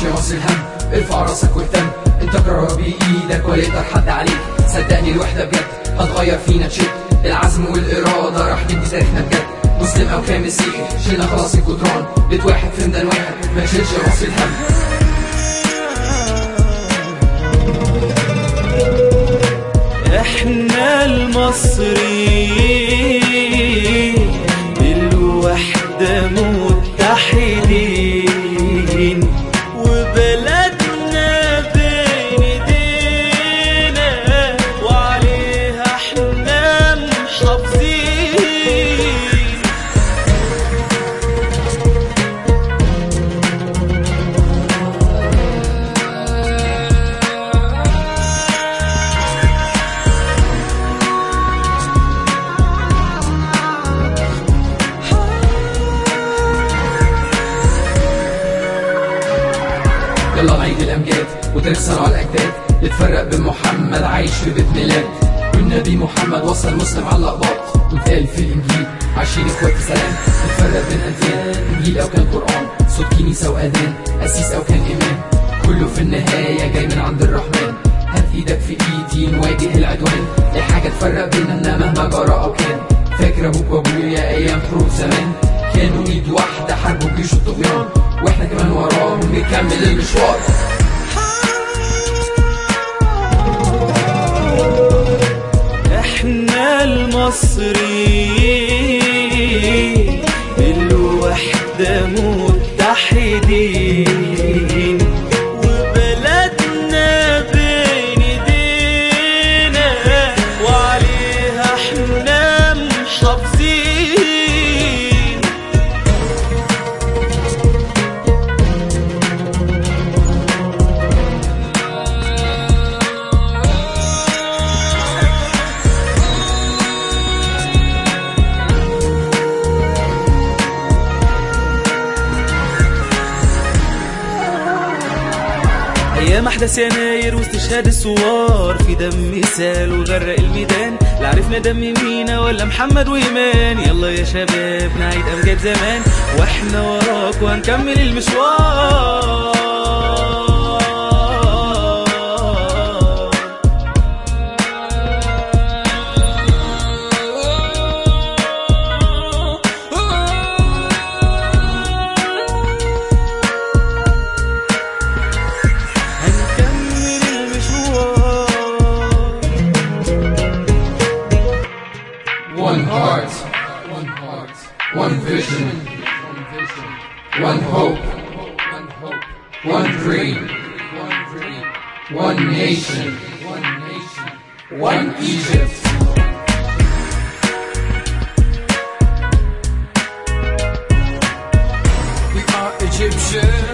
تشيلش راس الهم، ارفع راسك واهتم، انت قرر بايدك ولا يقدر حد عليك. صدقني الوحدة بجد هتغير فينا تشد، العزم والإرادة راح ندي تاريخنا بجد. مسلم أو كان مسيحي شيلنا خلاص الجدران، بيت واحد في ميدان واحد ما تشيلش راس الهم. احنا المصريين بالوحدة متحدين، وبلدنا بين ايدينا وعليها احنا محافظين. يلا نعيد الأمجاد وتكسر على الأجداد، نتفرق بين محمد عايش في بيت ميلاد، والنبي محمد وصل مسلم على الأقباط، واتقال في الإنجيل عايشين إخوات سلام. نتفرق بين أديان، إنجيل أو كان قرآن، صوت كنيسة وأذان، قسيس أو كان إمام، كله في النهاية جاي من عند الرحمن. هات إيدك في إيدي نواجه العدوان، لا حاجة تفرق بيننا مهما جرى أو كان. فاكر أبوك وأبويا أيام حروب زمان، كانوا إيد واحدة حاربوا جيش الطغيان، واحنا كمان وراهم نكمل المشوار. احنا المصريين بالوحدة متحدين، وبلدنا بين ايدينا وعليها احنا محافظين. ايام احداث يناير واستشهاد الثوار، في دم سال وغرق الميدان، لا عرفنا دم مينا ولا محمد وايمان. يلا يا شباب نعيد امجاد زمان، واحنا وراك وهنكمل المشوار. One heart, one vision, one hope, one dream, one nation, one Egypt. We are Egyptian.